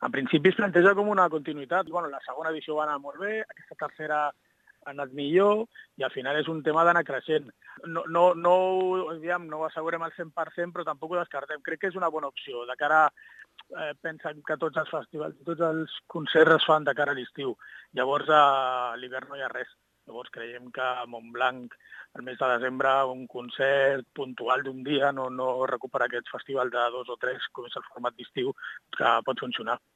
En principi es planteja com una continuïtat. Bueno, la segona edició va anar molt bé, aquesta tercera ha anat millor i al final és un tema d'anar creixent. No ho assegurem al 100%, però tampoc ho descartem. Crec que és una bona opció. De cara pensen que tots els festivals, tots els concerts es fan de cara a l'estiu. Llavors a l'hivern no hi ha res. Llavors creiem que a Montblanc, el mes de desembre, un concert puntual d'un dia, no recuperar aquest festival de 2 o 3, com és el format d'estiu, que pot funcionar.